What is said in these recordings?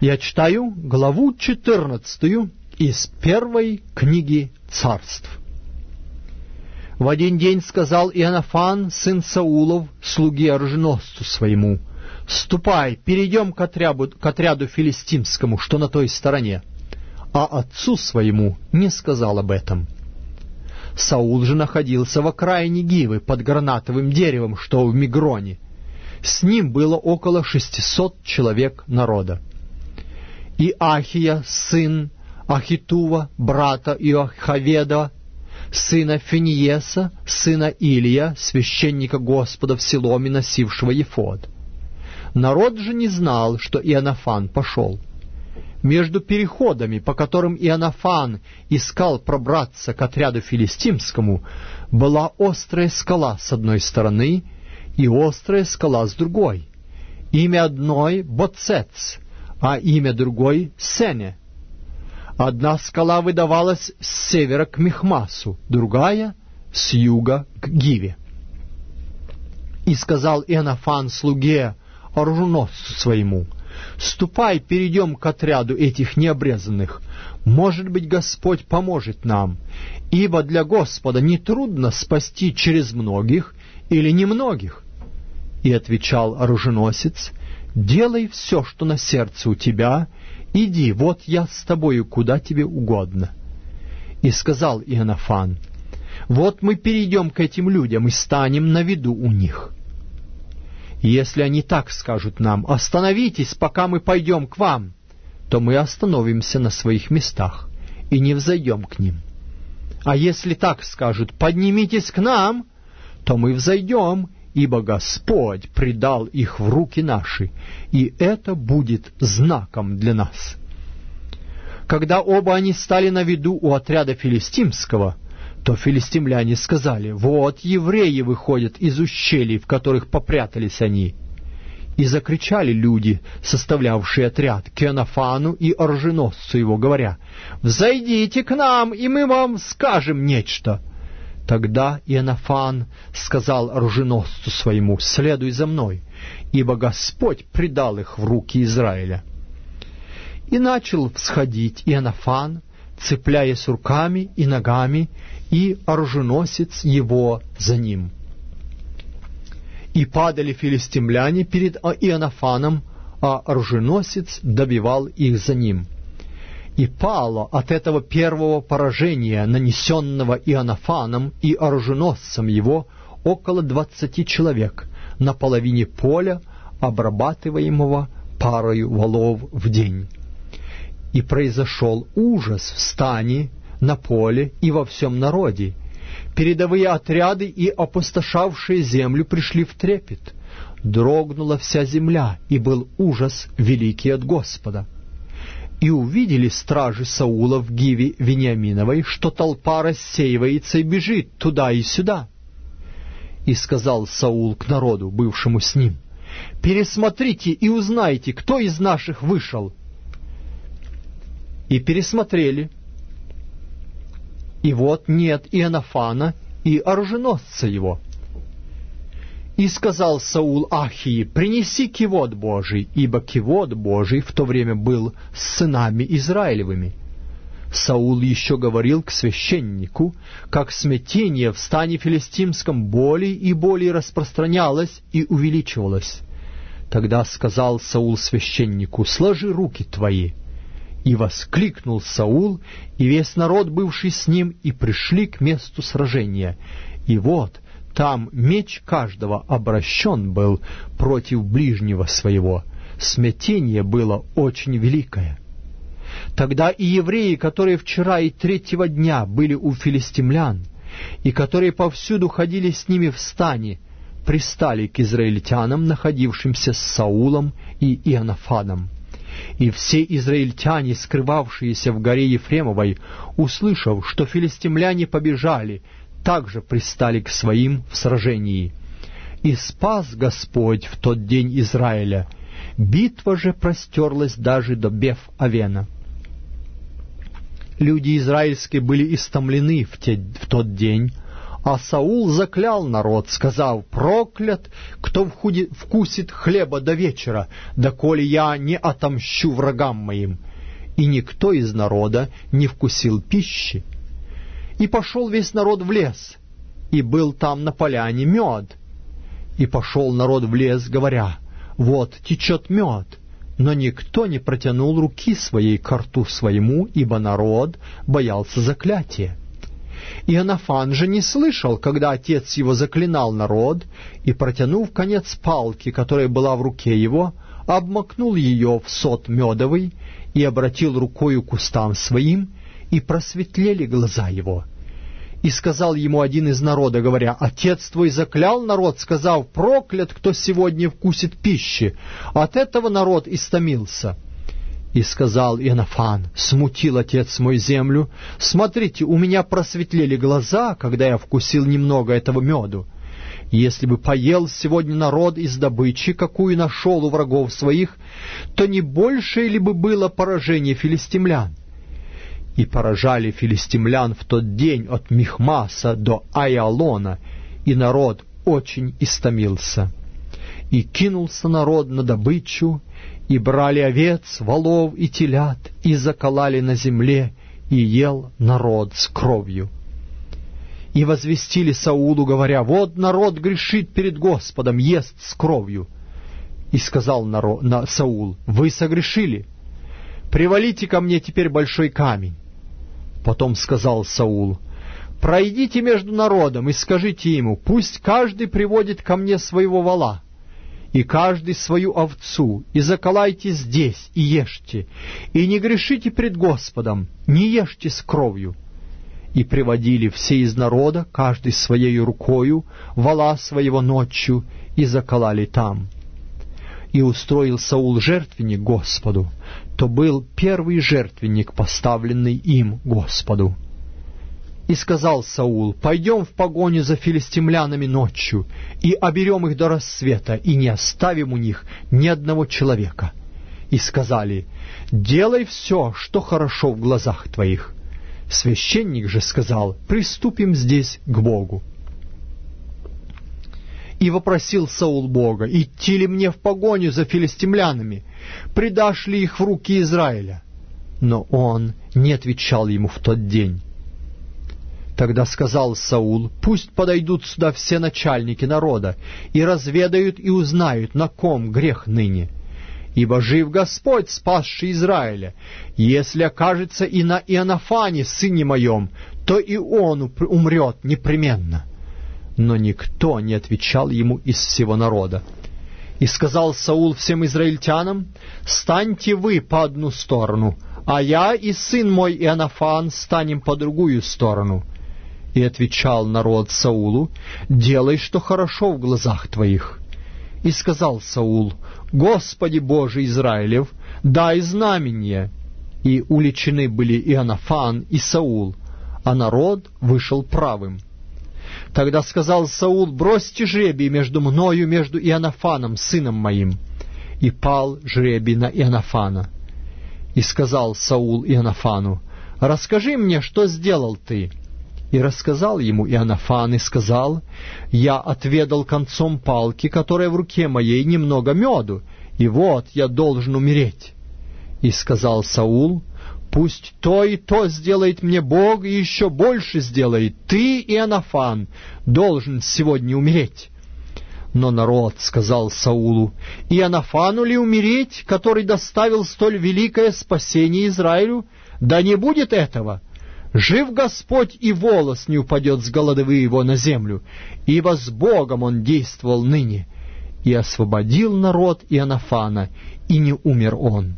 Я читаю главу 14 из первой книги Царств. В один день сказал Иоаннафан, сын Саулов, слуге оруженосцу своему: «Ступай, перейдем к отряду филистимскому, что на той стороне». А отцу своему не сказал об этом. Саул же находился в окраине Гивы под гранатовым деревом, что в Мигроне. С ним было около 600 человек народа. И Ахия, сын Ахитува, брата Иохаведа, сына Финиеса, сына Илия, священника Господа в Силоме, носившего ефод. Народ же не знал, что Иоаннафан пошел. Между переходами, по которым Иоаннафан искал пробраться к отряду филистимскому, была острая скала с одной стороны и острая скала с другой. Имя одной — Боцец, а имя другой — Сене. Одна скала выдавалась с севера к Михмасу, другая — с юга к Гиве. И сказал Иоаннафан слуге оруженосцу своему: «Ступай, перейдем к отряду этих необрезанных. Может быть, Господь поможет нам, ибо для Господа нетрудно спасти через многих или немногих». И отвечал оруженосец: «Делай все, что на сердце у тебя, иди, вот я с тобою, куда тебе угодно». И сказал Иоаннафан: «Вот мы перейдем к этим людям и станем на виду у них. Если они так скажут нам: остановитесь, пока мы пойдем к вам, то мы остановимся на своих местах и не взойдем к ним. А если так скажут: поднимитесь к нам, то мы взойдем, ибо Господь предал их в руки наши, и это будет знаком для нас». Когда оба они стали на виду у отряда филистимского, то филистимляне сказали: «Вот евреи выходят из ущелий, в которых попрятались они». И закричали люди, составлявшие отряд, к Иоаннафану и оруженосцу его, говоря: «Взойдите к нам, и мы вам скажем нечто». Тогда Иоаннафан сказал оруженосцу своему: «Следуй за мной, ибо Господь предал их в руки Израиля». И начал всходить Иоаннафан, цепляясь руками и ногами, и оруженосец его за ним. И падали филистимляне перед Иоаннафаном, а оруженосец добивал их за ним. И пало от этого первого поражения, нанесенного Иоаннафаном и оруженосцем его, около 20 человек на половине поля, обрабатываемого парою валов в день. И произошел ужас в стане, на поле и во всем народе. Передовые отряды и опустошавшие землю пришли в трепет. Дрогнула вся земля, и был ужас великий от Господа. И увидели стражи Саула в Гиве Вениаминовой, что толпа рассеивается и бежит туда и сюда. И сказал Саул к народу, бывшему с ним: «Пересмотрите и узнайте, кто из наших вышел». И пересмотрели. И вот нет Иоаннафана и оруженосца его. И сказал Саул Ахии: «Принеси кивот Божий», ибо кивот Божий в то время был с сынами Израилевыми. Саул еще говорил к священнику, как смятение в стане филистимском более и более распространялось и увеличивалось. Тогда сказал Саул священнику: «Сложи руки твои». И воскликнул Саул, и весь народ, бывший с ним, и пришли к месту сражения. И вот там меч каждого обращен был против ближнего своего. Смятение было очень великое. Тогда и евреи, которые вчера и третьего дня были у филистимлян, и которые повсюду ходили с ними в стане, пристали к израильтянам, находившимся с Саулом и Иоаннафаном. И все израильтяне, скрывавшиеся в горе Ефремовой, услышав, что филистимляне побежали, также пристали к своим в сражении. И спас Господь в тот день Израиля. Битва же простерлась даже до Беф-Авена. Люди израильские были истомлены в тот день, А Саул заклял народ, сказав: «Проклят, кто вкусит хлеба до вечера, доколе я не отомщу врагам моим». И никто из народа не вкусил пищи. И пошел весь народ в лес, и был там на поляне мед. И пошел народ в лес, говоря: «Вот течет мед». Но никто не протянул руки своей ко рту своему, ибо народ боялся заклятия. Иоаннафан же не слышал, когда отец его заклинал народ, и, протянув конец палки, которая была в руке его, обмакнул ее в сот медовый и обратил рукою к устам своим, и просветлели глаза его. И сказал ему один из народа, говоря: «Отец твой заклял народ, сказав: проклят, кто сегодня вкусит пищи. От этого народ истомился». И сказал Иоаннафан: «Смутил отец мой землю. Смотрите, у меня просветлели глаза, когда я вкусил немного этого меду. Если бы поел сегодня народ из добычи, какую нашел у врагов своих, то не большее ли бы было поражение филистимлян?» И поражали филистимлян в тот день от Михмаса до Айалона, и народ очень истомился. И кинулся народ на добычу, и брали овец, волов и телят, и заколали на земле, и ел народ с кровью. И возвестили Саулу, говоря: «Вот народ грешит перед Господом, ест с кровью». И сказал Саул: «Вы согрешили, привалите ко мне теперь большой камень». Потом сказал Саул: «Пройдите между народом и скажите ему: пусть каждый приводит ко мне своего вола, и каждый свою овцу, и заколайте здесь, и ешьте, и не грешите пред Господом, не ешьте с кровью». И приводили все из народа, каждый своей рукою, вола своего ночью, и заколали там. И устроил Саул жертвенник Господу. То был первый жертвенник, поставленный им Господу. И сказал Саул: «Пойдем в погоню за филистимлянами ночью, и оберем их до рассвета, и не оставим у них ни одного человека». И сказали: «Делай все, что хорошо в глазах твоих». Священник же сказал: «Приступим здесь к Богу». И вопросил Саул Бога: «Идти ли мне в погоню за филистимлянами? Предашь ли их в руки Израиля?» Но он не отвечал ему в тот день. Тогда сказал Саул: «Пусть подойдут сюда все начальники народа, и разведают и узнают, на ком грех ныне. Ибо жив Господь, спасший Израиля. Если окажется и на Иоаннафане, сыне моем, то и он умрет непременно». Но никто не отвечал ему из всего народа. И сказал Саул всем израильтянам: «Станьте вы по одну сторону, а я и сын мой Иоаннафан станем по другую сторону». И отвечал народ Саулу: «Делай, что хорошо в глазах твоих». И сказал Саул: «Господи Боже Израилев, дай знамение». И уличены были Иоаннафан и Саул, а народ вышел правым. Тогда сказал Саул: «Бросьте жребий между мною, между Иоаннафаном, сыном моим». И пал жребий на Иоаннафана. И сказал Саул Иоаннафану: «Расскажи мне, что сделал ты». И рассказал ему Иоаннафан, и сказал: «Я отведал концом палки, которая в руке моей, немного меду, и вот я должен умереть». И сказал Саул: «Пусть то и то сделает мне Бог, и еще больше сделает. Ты, Иоаннафан, должен сегодня умереть». Но народ сказал Саулу: «Иоаннафану ли умереть, который доставил столь великое спасение Израилю? Да не будет этого! Жив Господь, и волос не упадет с головы его на землю, ибо с Богом он действовал ныне». И освободил народ Иоаннафана, и не умер он.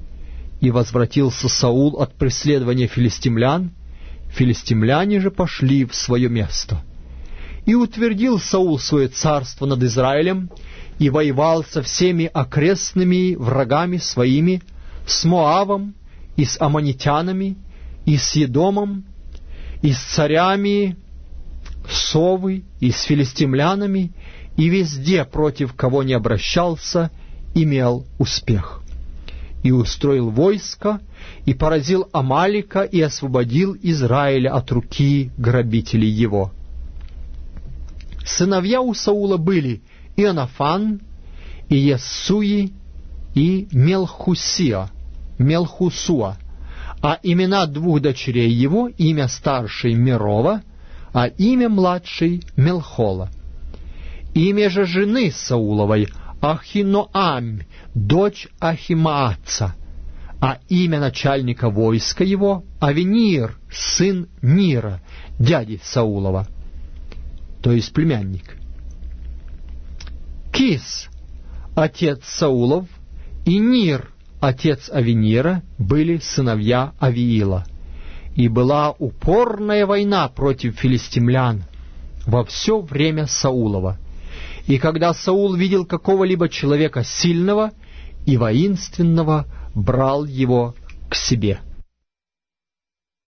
И возвратился Саул от преследования филистимлян, филистимляне же пошли в свое место. И утвердил Саул свое царство над Израилем, и воевал со всеми окрестными врагами своими, с Моавом, и с аммонитянами, и с Едомом, и с царями Совы, и с филистимлянами, и везде, против кого не обращался, имел успех. И устроил войско, и поразил Амалика, и освободил Израиля от руки грабителей его. сыновья у Саула были Ионафан, и Иессуи, и Мелхусуа, а имена двух дочерей его, имя старшей Мирова, а имя младшей Мелхола. Имя же жены Сауловой Ахиноам, дочь Ахимааца, а имя начальника войска его Авенир, сын Нира, дяди Саулова, то есть племянник. Кис, отец Саулов, и Нир, отец Авенира, были сыновья Авиила. И была упорная война против филистимлян во все время Саулова. И когда Саул видел какого-либо человека сильного и воинственного, брал его к себе.